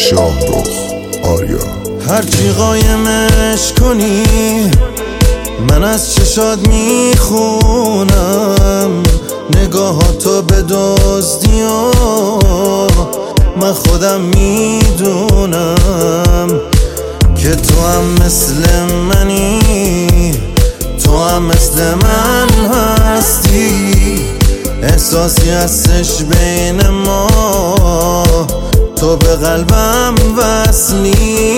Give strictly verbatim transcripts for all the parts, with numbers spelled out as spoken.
شاهرخ آریا. هرچی قایمش کنی من از چشات میخونم، نگاهاتو به دزدی و من خودم میدونم که تو هم مثل منی، تو هم مثل من هستی. احساسی هستش بین ما، تو به قلبم وصلی.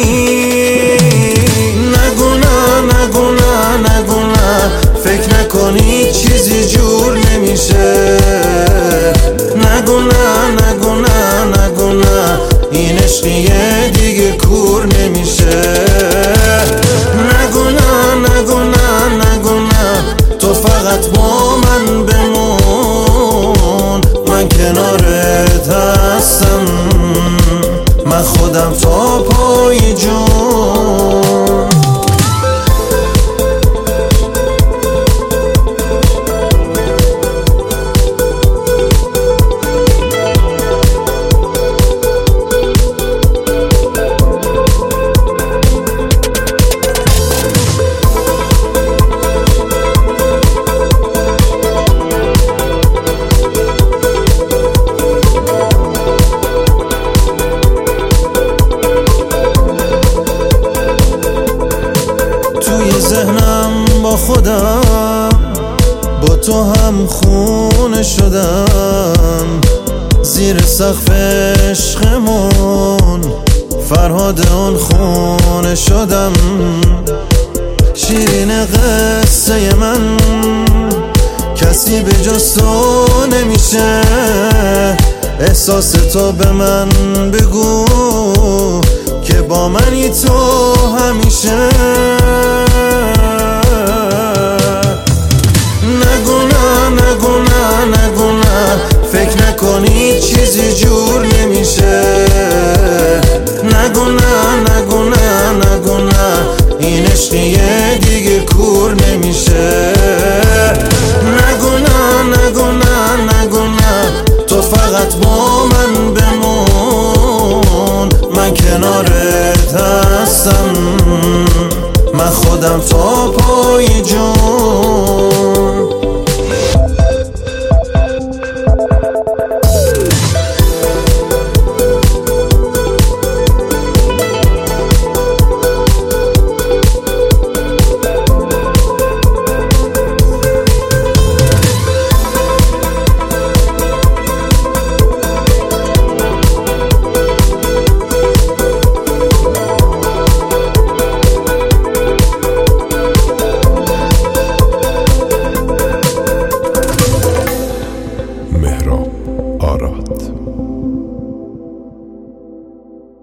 نگو نه نگو نه نگو نه، فکر نکنی چیزی جور نمیشه. نگو نه نگو نه نگو نه، این عشقیه دیگه کور نمیشه. نگو نه نگو نه نگو نه، تو فقط با من بمون، من کنارت هستم، من خودم تا پای جون. ذهنم با خودم با تو هم خونه شدم، زیر سقف عشقمون فرهاد اون خونه شدم. شیرین قصه من کسی به جز تو نمیشه، احساس تو به من بگو که با منی تو همیشه. نگو نه نگو نه نگو نه، فکر نکنی چیزی جور نمیشه. نگو نه نگو نه نگو نه، این عشقیه دیگه کور نمیشه. نگو نه نگو نه نگو نه، تو فقط با من بمون، من کنارت هستم، من خودم تا پای جون. مهراب آراد.